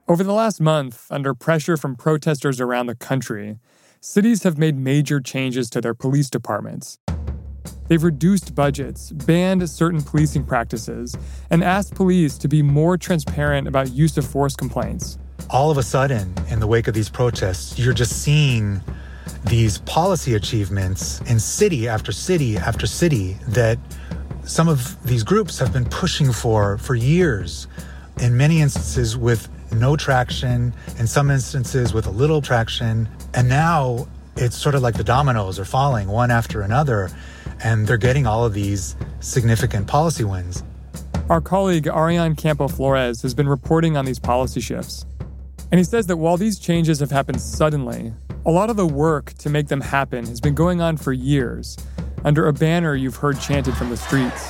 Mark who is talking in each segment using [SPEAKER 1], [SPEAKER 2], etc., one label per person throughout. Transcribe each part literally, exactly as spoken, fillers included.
[SPEAKER 1] Over the last month, under pressure from protesters around the country, cities have made major changes to their police departments. They've reduced budgets, banned certain policing practices, and asked police to be more transparent about use of force complaints.
[SPEAKER 2] All of a sudden, in the wake of these protests, you're just seeing these policy achievements in city after city after city that some of these groups have been pushing for for years, in many instances with no traction, in some instances with a little traction. And now it's sort of like the dominoes are falling one after another, and they're getting all of these significant policy wins.
[SPEAKER 1] Our colleague Ariane Campo Flores has been reporting on these policy shifts. And he says that while these changes have happened suddenly, a lot of the work to make them happen has been going on for years, under a banner you've heard chanted from the streets.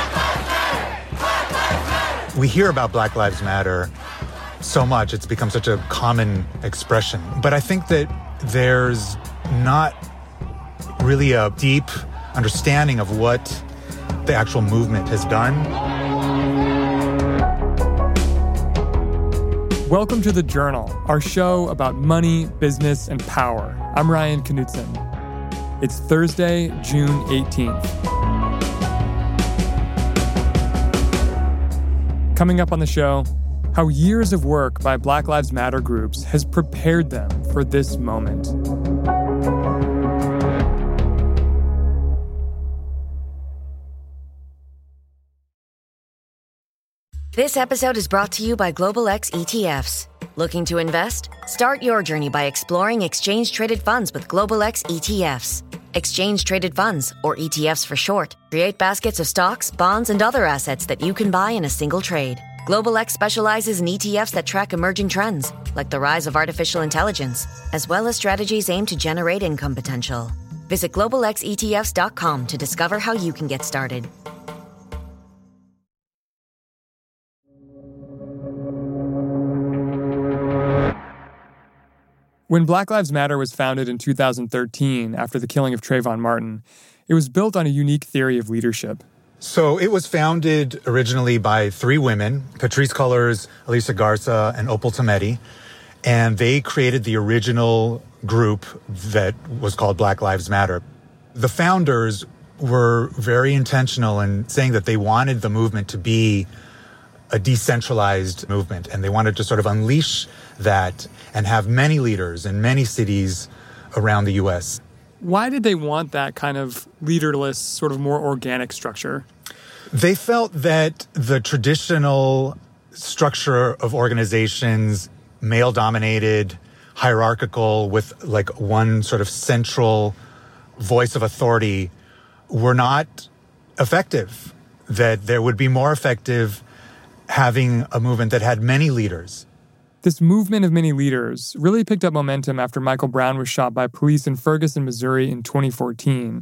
[SPEAKER 2] We hear about Black Lives Matter so much, it's become such a common expression. But I think that there's not really a deep understanding of what the actual movement has done.
[SPEAKER 1] Welcome to The Journal, our show about money, business, and power. I'm Ryan Knutson. It's Thursday, June eighteenth. Coming up on the show, how years of work by Black Lives Matter groups has prepared them for this moment.
[SPEAKER 3] This episode is brought to you by Global X E T Fs. Looking to invest? Start your journey by exploring exchange-traded funds with Global X E T Fs. Exchange-traded funds, or E T Fs for short, create baskets of stocks, bonds, and other assets that you can buy in a single trade. Global X specializes in E T Fs that track emerging trends, like the rise of artificial intelligence, as well as strategies aimed to generate income potential. Visit global x e t f s dot com to discover how you can get started.
[SPEAKER 1] When Black Lives Matter was founded in two thousand thirteen after the killing of Trayvon Martin, it was built on a unique theory of leadership.
[SPEAKER 2] So it was founded originally by three women, Patrisse Cullors, Alicia Garza, and Opal Tometi, and they created the original group that was called Black Lives Matter. The founders were very intentional in saying that they wanted the movement to be a decentralized movement, and they wanted to sort of unleash that and have many leaders in many cities around the U S.
[SPEAKER 1] Why did they want that kind of leaderless, sort of more organic structure?
[SPEAKER 2] They felt that the traditional structure of organizations, male-dominated, hierarchical, with like one sort of central voice of authority, were not effective, that there would be more effective having a movement that had many leaders.
[SPEAKER 1] This movement of many leaders really picked up momentum after Michael Brown was shot by police in Ferguson, Missouri in twenty fourteen.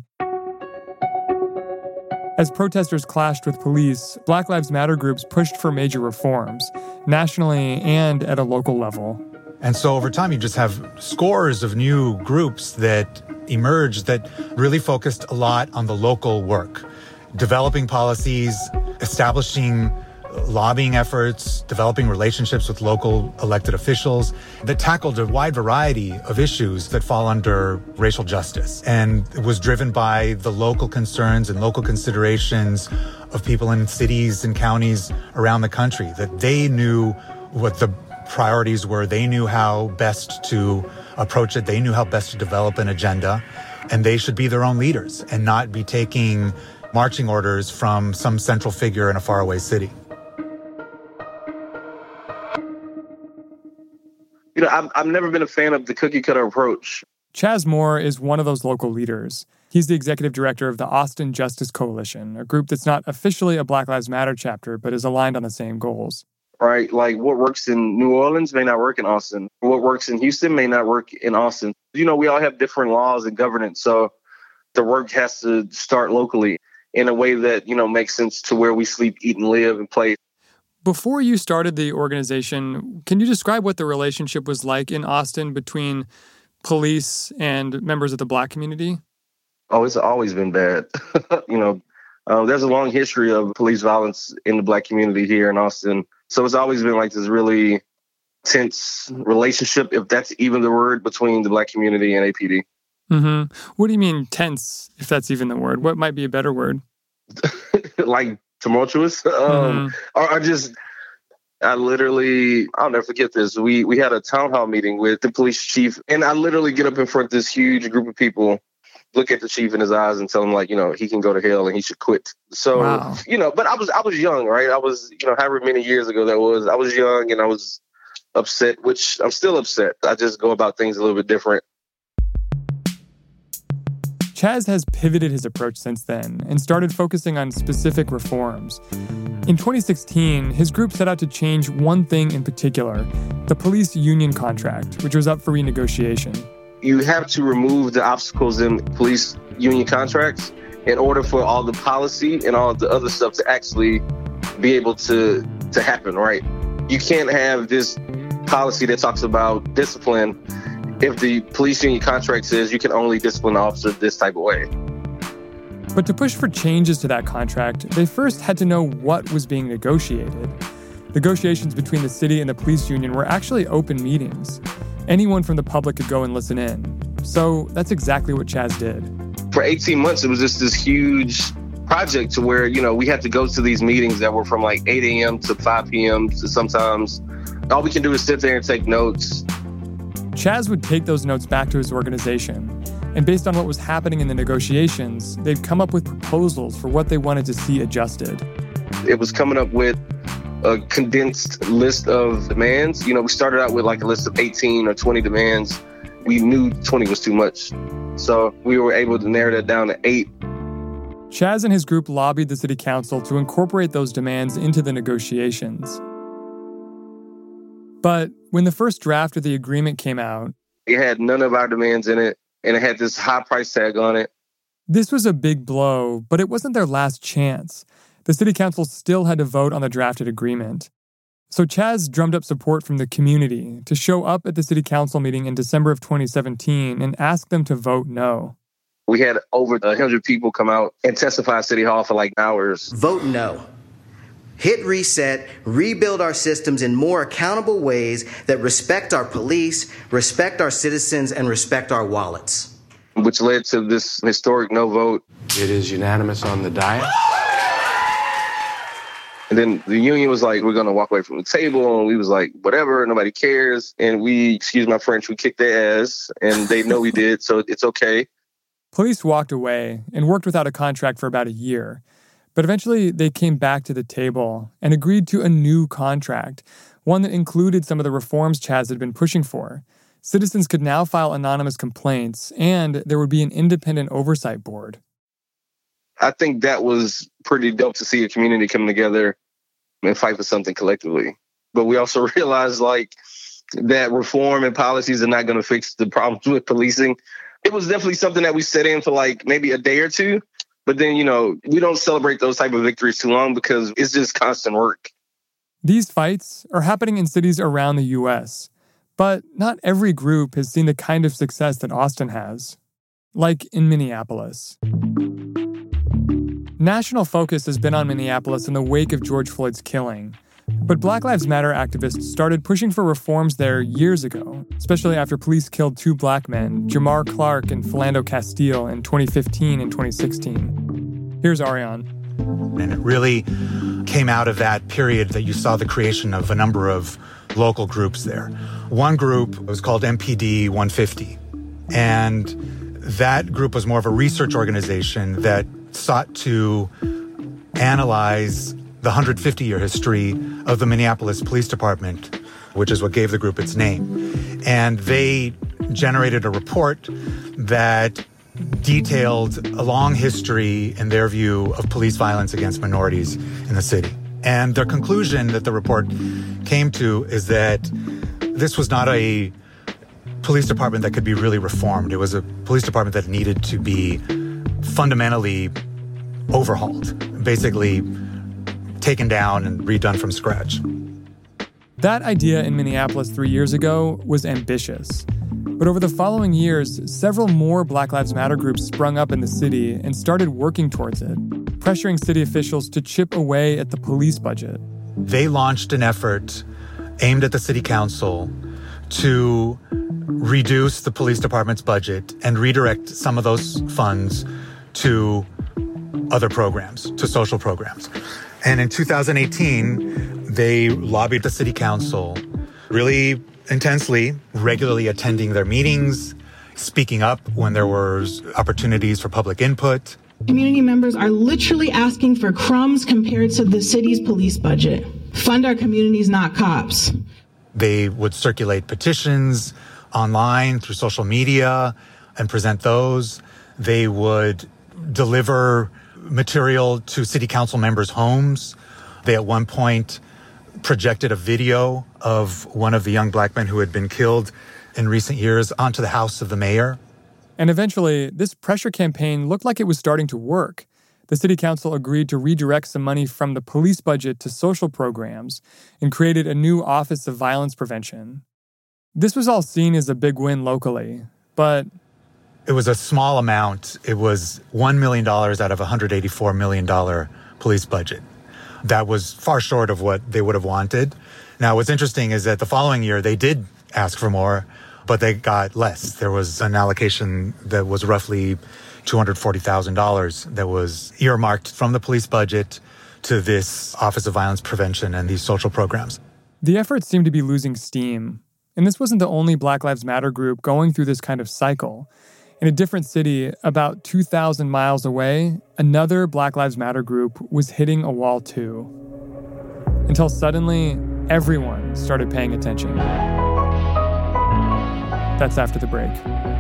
[SPEAKER 1] As protesters clashed with police, Black Lives Matter groups pushed for major reforms, nationally and at a local level.
[SPEAKER 2] And so over time, you just have scores of new groups that emerged that really focused a lot on the local work, developing policies, establishing lobbying efforts, developing relationships with local elected officials that tackled a wide variety of issues that fall under racial justice, and it was driven by the local concerns and local considerations of people in cities and counties around the country, that they knew what the priorities were, they knew how best to approach it, they knew how best to develop an agenda, and they should be their own leaders and not be taking marching orders from some central figure in a faraway city.
[SPEAKER 4] You know, I've, I've never been a fan of the cookie-cutter approach.
[SPEAKER 1] Chaz Moore is one of those local leaders. He's the executive director of the Austin Justice Coalition, a group that's not officially a Black Lives Matter chapter, but is aligned on the same goals.
[SPEAKER 4] Right? Like what works in New Orleans may not work in Austin. What works in Houston may not work in Austin. You know, we all have different laws and governance, so the work has to start locally in a way that, you know, makes sense to where we sleep, eat, and live and play.
[SPEAKER 1] Before you started the organization, can you describe what the relationship was like in Austin between police and members of the Black community?
[SPEAKER 4] Oh, it's always been bad. you know, uh, there's a long history of police violence in the Black community here in Austin. So it's always been like this really tense relationship, if that's even the word, between the Black community and A P D.
[SPEAKER 1] Mm-hmm. What do you mean tense, if that's even the word? What might be a better word?
[SPEAKER 4] Like tumultuous? Um, mm-hmm. or, or just, I literally, I'll never forget this. We we had a town hall meeting with the police chief, and I literally get up in front of this huge group of people, look at the chief in his eyes and tell him, like, you know, he can go to hell and he should quit. So, wow. you know, but I was I was young, right? I was, you know, however many years ago that was, I was young and I was upset, which I'm still upset. I just go about things a little bit different.
[SPEAKER 1] Chaz has pivoted his approach since then and started focusing on specific reforms. In twenty sixteen, his group set out to change one thing in particular, the police union contract, which was up for renegotiation.
[SPEAKER 4] You have to remove the obstacles in police union contracts in order for all the policy and all the other stuff to actually be able to, to happen, right? You can't have this policy that talks about discipline if the police union contract says you can only discipline an officer this type of way.
[SPEAKER 1] But to push for changes to that contract, they first had to know what was being negotiated. Negotiations between the city and the police union were actually open meetings. Anyone from the public could go and listen in. So that's exactly what Chaz did.
[SPEAKER 4] For eighteen months, it was just this huge project to where, you know, we had to go to these meetings that were from like eight a.m. to five p.m. to sometimes all we can do is sit there and take notes.
[SPEAKER 1] Chaz would take those notes back to his organization, and based on what was happening in the negotiations, they'd come up with proposals for what they wanted to see adjusted.
[SPEAKER 4] It was coming up with a condensed list of demands. You know, we started out with like a list of eighteen or twenty demands. We knew twenty was too much. So we were able to narrow that down to eight.
[SPEAKER 1] Chaz and his group lobbied the city council to incorporate those demands into the negotiations. But when the first draft of the agreement came out,
[SPEAKER 4] it had none of our demands in it, and it had this high price tag on it.
[SPEAKER 1] This was a big blow, but it wasn't their last chance. The city council still had to vote on the drafted agreement. So Chaz drummed up support from the community to show up at the city council meeting in December of twenty seventeen and ask them to vote no.
[SPEAKER 4] We had over one hundred people come out and testify at City Hall for like hours.
[SPEAKER 5] Vote no. Hit reset, rebuild our systems in more accountable ways that respect our police, respect our citizens, and respect our wallets.
[SPEAKER 4] Which led to this historic no vote.
[SPEAKER 6] It is unanimous on the dais.
[SPEAKER 4] And then the union was like, we're going to walk away from the table. And we was like, whatever, nobody cares. And we, excuse my French, we kicked their ass. And they know we did, so it's okay.
[SPEAKER 1] Police walked away and worked without a contract for about a year. But eventually, they came back to the table and agreed to a new contract, one that included some of the reforms Chaz had been pushing for. Citizens could now file anonymous complaints, and there would be an independent oversight board.
[SPEAKER 4] I think that was pretty dope to see a community come together and fight for something collectively. But we also realized, like, that reform and policies are not going to fix the problems with policing. It was definitely something that we set in for, like, maybe a day or two. But then, you know, we don't celebrate those type of victories too long because it's just constant work.
[SPEAKER 1] These fights are happening in cities around the U S, but not every group has seen the kind of success that Austin has, like in Minneapolis. National focus has been on Minneapolis in the wake of George Floyd's killing, but Black Lives Matter activists started pushing for reforms there years ago, especially after police killed two black men, Jamar Clark and Philando Castile, in twenty fifteen and twenty sixteen. Here's Ariane.
[SPEAKER 2] And it really came out of that period that you saw the creation of a number of local groups there. One group was called M P D one fifty, and that group was more of a research organization that sought to analyze the one hundred fifty year history of the Minneapolis Police Department, which is what gave the group its name. And they generated a report that detailed a long history, in their view, of police violence against minorities in the city. And their conclusion that the report came to is that this was not a police department that could be really reformed. It was a police department that needed to be fundamentally overhauled, basically taken down and redone from scratch.
[SPEAKER 1] That idea in Minneapolis three years ago was ambitious. But over the following years, several more Black Lives Matter groups sprung up in the city and started working towards it, pressuring city officials to chip away at the police budget.
[SPEAKER 2] They launched an effort aimed at the city council to reduce the police department's budget and redirect some of those funds to other programs, to social programs. And in two thousand eighteen, they lobbied the city council really intensely, regularly attending their meetings, speaking up when there were opportunities for public input.
[SPEAKER 7] Community members are literally asking for crumbs compared to the city's police budget. Fund our communities, not cops.
[SPEAKER 2] They would circulate petitions online through social media and present those. They would deliver material to city council members' homes. They at one point projected a video of one of the young black men who had been killed in recent years onto the house of the mayor.
[SPEAKER 1] And eventually, this pressure campaign looked like it was starting to work. The city council agreed to redirect some money from the police budget to social programs and created a new Office of Violence Prevention. This was all seen as a big win locally, but
[SPEAKER 2] it was a small amount. It was one million dollars out of a one hundred eighty-four million dollars police budget. That was far short of what they would have wanted. Now, what's interesting is that the following year, they did ask for more, but they got less. There was an allocation that was roughly two hundred forty thousand dollars that was earmarked from the police budget to this Office of Violence Prevention and these social programs.
[SPEAKER 1] The efforts seemed to be losing steam. And this wasn't the only Black Lives Matter group going through this kind of cycle. In a different city, about two thousand miles away, another Black Lives Matter group was hitting a wall too. Until suddenly, everyone started paying attention. That's after the break.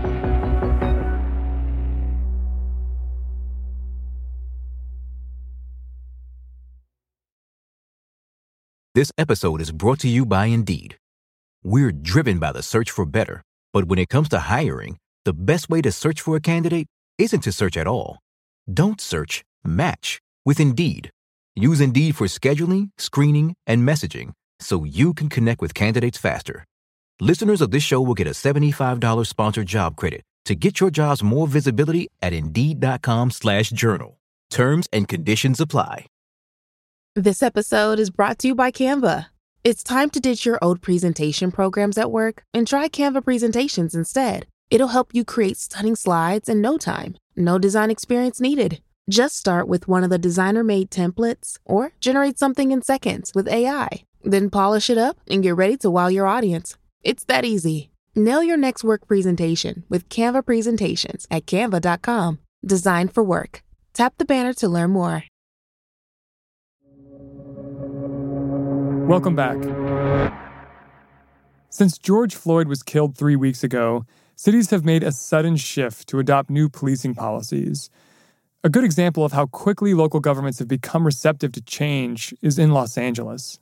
[SPEAKER 8] This episode is brought to you by Indeed. We're driven by the search for better, but when it comes to hiring, the best way to search for a candidate isn't to search at all. Don't search, match with Indeed. Use Indeed for scheduling, screening, and messaging so you can connect with candidates faster. Listeners of this show will get a seventy-five dollars sponsored job credit to get your jobs more visibility at Indeed.com slash journal. Terms and conditions apply.
[SPEAKER 9] This episode is brought to you by Canva. It's time to ditch your old presentation programs at work and try Canva presentations instead. It'll help you create stunning slides in no time. No design experience needed. Just start with one of the designer-made templates or generate something in seconds with A I. Then polish it up and get ready to wow your audience. It's that easy. Nail your next work presentation with Canva presentations at canva dot com. Designed for work. Tap the banner to learn more.
[SPEAKER 1] Welcome back. Since George Floyd was killed three weeks ago, cities have made a sudden shift to adopt new policing policies. A good example of how quickly local governments have become receptive to change is in Los Angeles.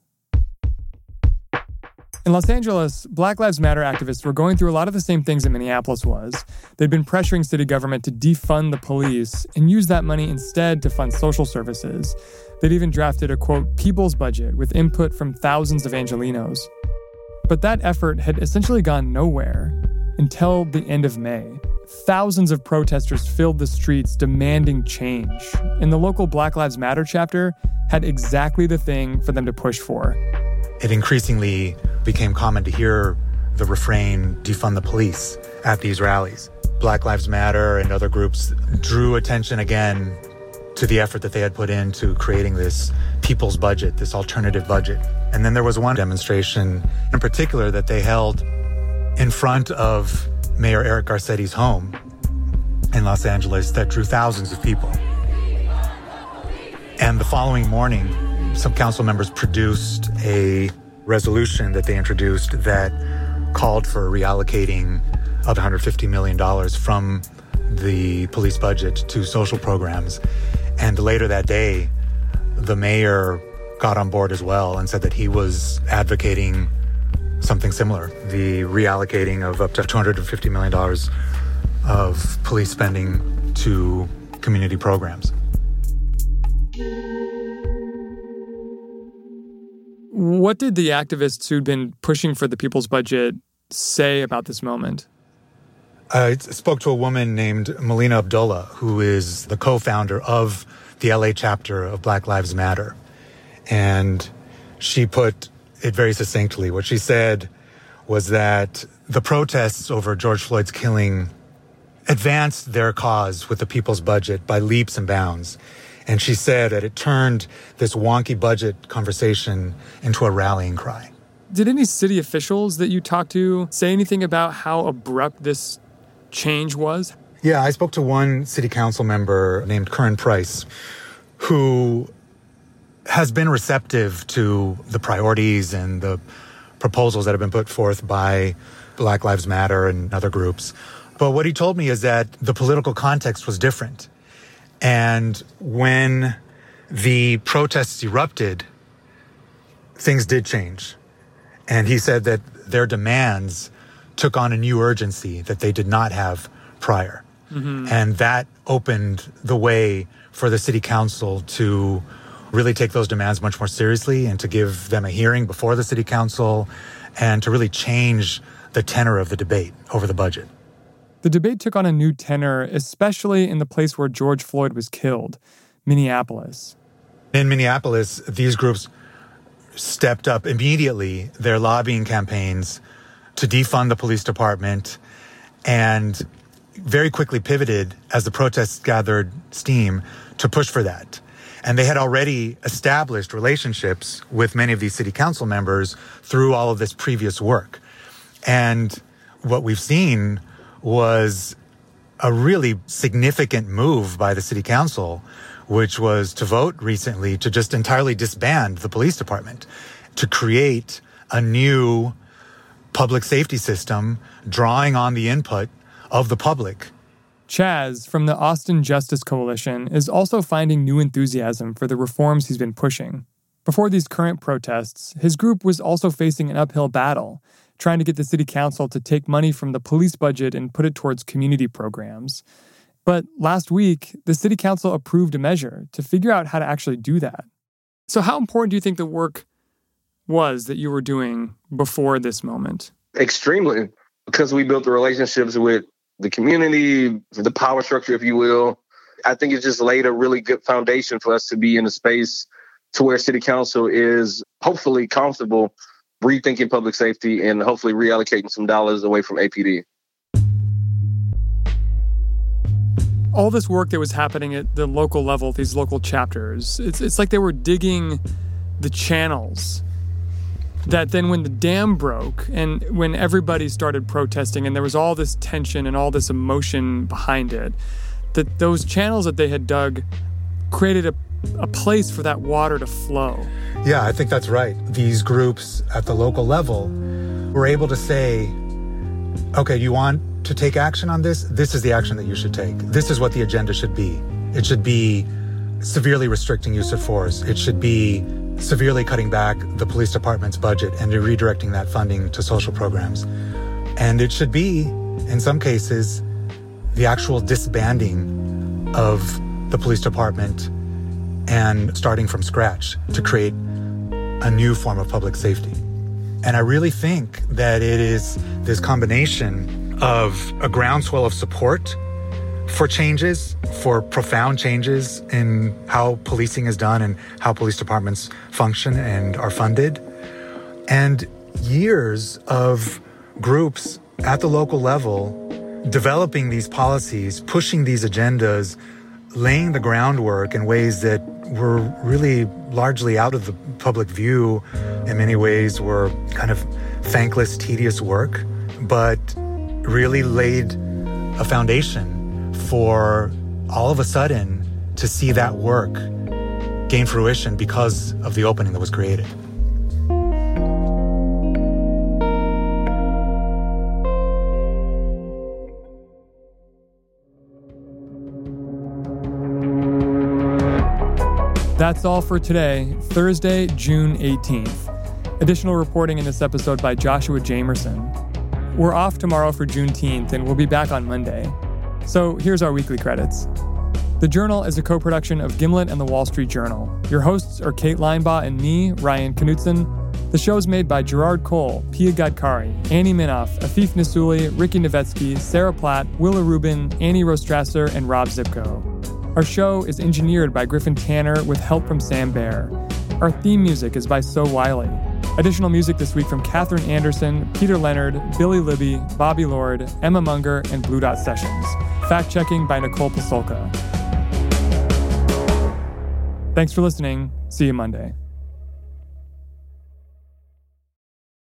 [SPEAKER 1] In Los Angeles, Black Lives Matter activists were going through a lot of the same things that Minneapolis was. They'd been pressuring city government to defund the police and use that money instead to fund social services. They'd even drafted a, quote, people's budget with input from thousands of Angelenos. But that effort had essentially gone nowhere until the end of May. Thousands of protesters filled the streets demanding change, and the local Black Lives Matter chapter had exactly the thing for them to push for.
[SPEAKER 2] It increasingly became common to hear the refrain, defund the police, at these rallies. Black Lives Matter and other groups drew attention again to the effort that they had put into creating this people's budget, this alternative budget. And then there was one demonstration in particular that they held in front of Mayor Eric Garcetti's home in Los Angeles that drew thousands of people. And the following morning, some council members produced a resolution that they introduced that called for reallocating of one hundred fifty million dollars from the police budget to social programs. And later that day, the mayor got on board as well and said that he was advocating something similar, the reallocating of up to two hundred fifty million dollars of police spending to community programs.
[SPEAKER 1] What did the activists who'd been pushing for the people's budget say about this moment?
[SPEAKER 2] I spoke to a woman named Melina Abdullah, who is the co-founder of the L A chapter of Black Lives Matter. And she put it very succinctly. What she said was that the protests over George Floyd's killing advanced their cause with the people's budget by leaps and bounds. And she said that it turned this wonky budget conversation into a rallying cry.
[SPEAKER 1] Did any city officials that you talked to say anything about how abrupt this change was?
[SPEAKER 2] Yeah, I spoke to one city council member named Curran Price, who has been receptive to the priorities and the proposals that have been put forth by Black Lives Matter and other groups. But what he told me is that the political context was different. And when the protests erupted, things did change. And he said that their demands took on a new urgency that they did not have prior. Mm-hmm. And that opened the way for the city council to really take those demands much more seriously and to give them a hearing before the city council and to really change the tenor of the debate over the budget.
[SPEAKER 1] The debate took on a new tenor, especially in the place where George Floyd was killed, Minneapolis.
[SPEAKER 2] In Minneapolis, these groups stepped up immediately their lobbying campaigns to defund the police department and very quickly pivoted as the protests gathered steam to push for that. And they had already established relationships with many of these city council members through all of this previous work. And what we've seen was a really significant move by the city council, which was to vote recently to just entirely disband the police department, to create a new public safety system drawing on the input of the public.
[SPEAKER 1] Chaz, from the Austin Justice Coalition, is also finding new enthusiasm for the reforms he's been pushing. Before these current protests, his group was also facing an uphill battle, trying to get the city council to take money from the police budget and put it towards community programs. But last week, the city council approved a measure to figure out how to actually do that. So how important do you think the work was that you were doing before this moment?
[SPEAKER 4] Extremely, because we built the relationships with the community, the power structure, if you will. I think it just laid a really good foundation for us to be in a space to where city council is hopefully comfortable rethinking public safety and hopefully reallocating some dollars away from A P D.
[SPEAKER 1] All this work that was happening at the local level, these local chapters, it's it's like they were digging the channels that then when the dam broke and when everybody started protesting and there was all this tension and all this emotion behind it, that those channels that they had dug created a, a place for that water to flow.
[SPEAKER 2] Yeah, I think that's right. These groups at the local level were able to say, okay, you want to take action on this? This is the action that you should take. This is what the agenda should be. It should be severely restricting use of force. It should be severely cutting back the police department's budget and redirecting that funding to social programs. And it should be, in some cases, the actual disbanding of the police department and starting from scratch to create a new form of public safety. And I really think that it is this combination of a groundswell of support for changes, for profound changes in how policing is done and how police departments function and are funded, and years of groups at the local level developing these policies, pushing these agendas, laying the groundwork in ways that were really largely out of the public view, in many ways were kind of thankless, tedious work, but really laid a foundation for all of a sudden to see that work gain fruition because of the opening that was created.
[SPEAKER 1] That's all for today, Thursday, June eighteenth. Additional reporting in this episode by Joshua Jamerson. We're off tomorrow for Juneteenth, and we'll be back on Monday. So here's our weekly credits. The Journal is a co-production of Gimlet and The Wall Street Journal. Your hosts are Kate Linebaugh and me, Ryan Knutson. The show is made by Gerard Cole, Pia Gadkari, Annie Minoff, Afif Nassouli, Ricky Novetsky, Sarah Platt, Willa Rubin, Annie Rostrasser, and Rob Zipko. Our show is engineered by Griffin Tanner with help from Sam Baer. Our theme music is by So Wiley. Additional music this week from Catherine Anderson, Peter Leonard, Billy Libby, Bobby Lord, Emma Munger, and Blue Dot Sessions. Fact-checking by Nicole Pasulka. Thanks for listening. See you Monday.